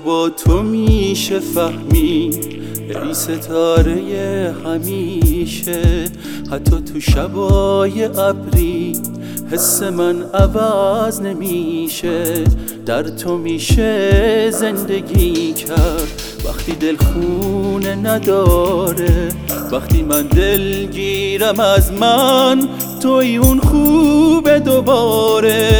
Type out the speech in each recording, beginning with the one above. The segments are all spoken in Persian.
با تو میشه فهمید ای ستاره همیشه، حتی تو شبای ابری حس من عوض نمیشه. در تو میشه زندگی کرد وقتی دل خونه نداره، وقتی من دلگیرم از من توی اون خوبه دوباره.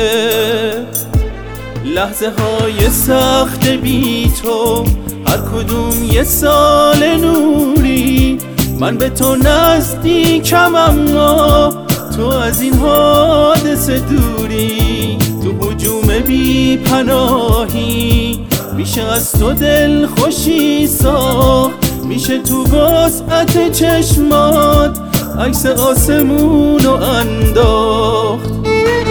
لحظه های سخت بی تو هر کدوم یه سال نوری، من به تو نزدیکم اما تو از این حادثه دوری. تو هجوم بی پناهی میشه از تو دل خوشی ساخت، میشه تو وسعت چشمات عکس آسمونو انداخت.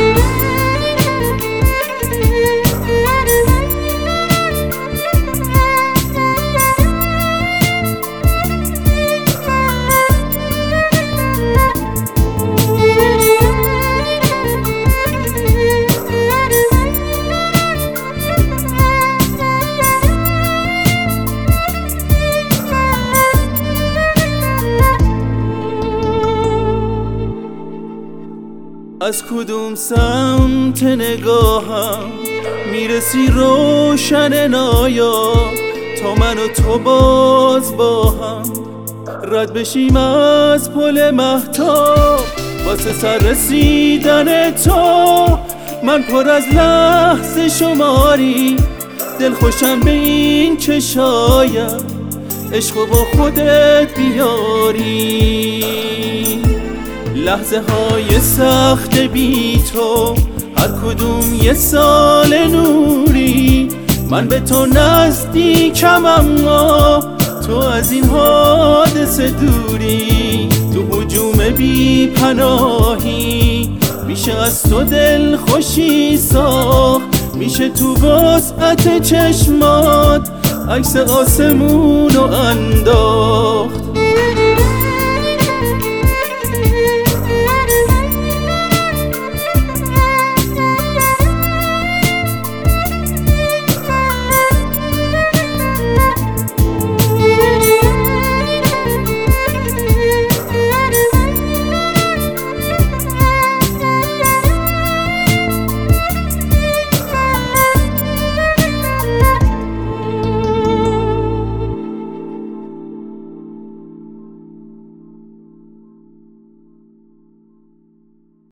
از کدوم سمت نگاهم میرسی روشن نایا، تا من و تو باز با هم رد بشیم از پل مهتاب. واسه سر رسیدن تو من پر از لحظه شماری، دل خوشم به این که شاید عشق با خودت بیاری. لحظه های سخت بی تو هر کدوم یه سال نوری، من به تو نزدیکم اما تو از این حادثه دوری. تو هجوم بی پناهی میشه از تو دل خوشی ساخت، میشه تو وسعت چشمات عکس آسمونو انداخت.